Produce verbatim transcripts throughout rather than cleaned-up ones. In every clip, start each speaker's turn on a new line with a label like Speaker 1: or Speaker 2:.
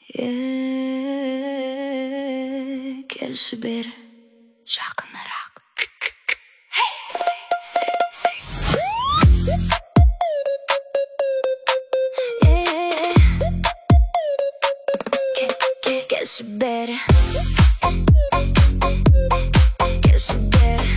Speaker 1: Келші бері жақынырақ. Келші бері, келші бері,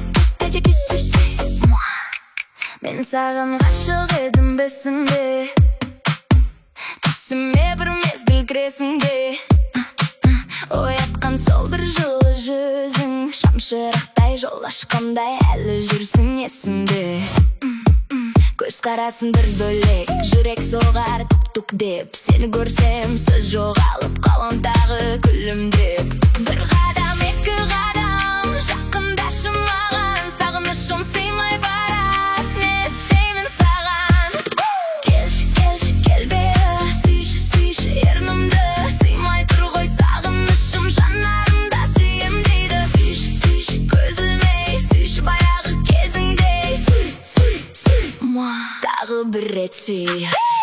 Speaker 1: мен саған ғашық едім бесіңде, түсіме бір мезгіл кіресің де. Оятқан сол бір жылы жүзің, шамшырақтай жол ашқандай әлі жүрсің есімде. Көз қарасын бір бөлек, жүрек соғар тук-тук деп. Сені көрсем сөз жоғалып қалам тағы күлімдеп. Бір қадам, екі қадам, жақындашы маған, сағынышым сыймай барар, не істеймін саған. Келші, келші, кел бері, сүйші, сүйші ернімді, сыймай тұр ғой сағынышым жанарымда сүйем дейді. Сүйші, сүйші көзілмей, сүйші баяғы кезіңдей, сүй, сүй, сүй, муа, тағы бір рет сүй.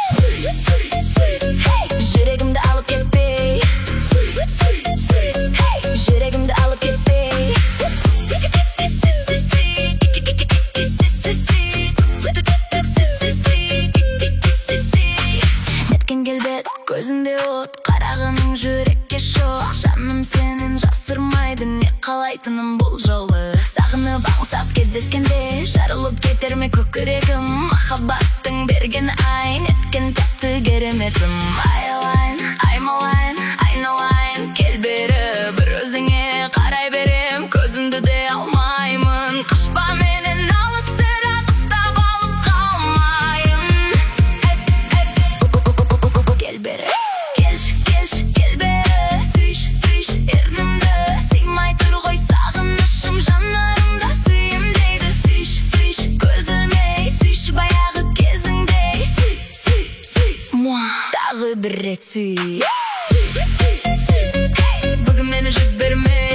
Speaker 1: Жүрегімді алып кетпей, жүрегімді алып кетпей, неткен келбет, көзінде от, қарағының жүрекке шоқ. Жаным сенен жасырмайды, не қалайтыным бұл жолы. Сағынып аңсап кездескенде, жарылып кетер ме көкірегім. Махаббаттың берген ай, неткен тәтті кереметім. Айналайын, аймалайын, айналайын, кел бері, бір өзіңе қарай берем, көзімді де алмаймын. Қашпа менен алысырақ, ұстап алып қалмайын. Кел бері, келші, келші, кел бері, сүйші, сүйші ернімді, сыймай тұр ғой сағынышым жанарымда сүйем дейді. Сүйші, сүйші көзілмей, сүйші баяғы кезіңдей, сүй, сүй, сүй, муа, тағы бір рет сүй. Бүгін мені жіберме,